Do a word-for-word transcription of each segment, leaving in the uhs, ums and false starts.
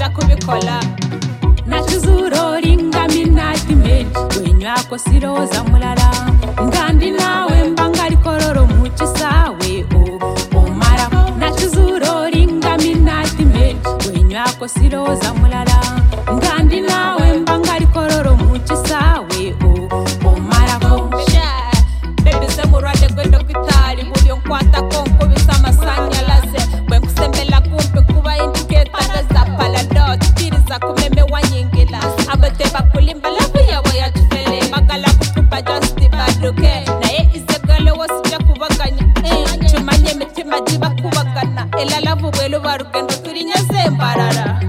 nja kubikola nachizurori ngaminati menshi wenywako siroza mulala ngandi nawe mbangari kororo muchisawe o omara nachizurori ngaminati menshi wenywako siroza mulala ngandi nawe mbangari kororo muchisawe o omara ko baby se murade kwenda kwitali bulyo nkwata konko bisama sanya lase bwenkusembela kumpe kuba indicator za paladot tiriza kumeme wanyingila abateba kulimba labu yawe yatufele magala kutupa just baduke naye izegale wasija kubaganya eh chumanye mitima jiba kubagana ela labu bwelo barugendo turinya zembarara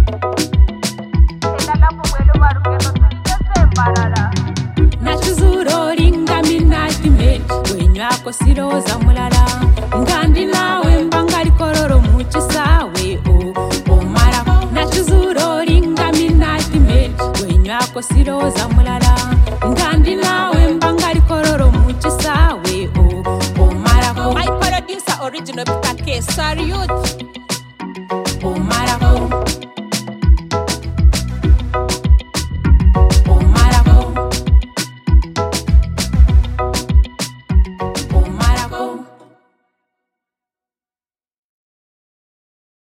ela labu bwelo barugendo turinya zembarara nachizurori ngaminati menshi wenywako siroza mulala ngandi nawe mbangari kororo muchisawe o omara nachizurori ngaminati menshi wenywako siroza mulala ngandi nawe mbangari kororo muchisawe o omara ko my producer original Bitake sorry youth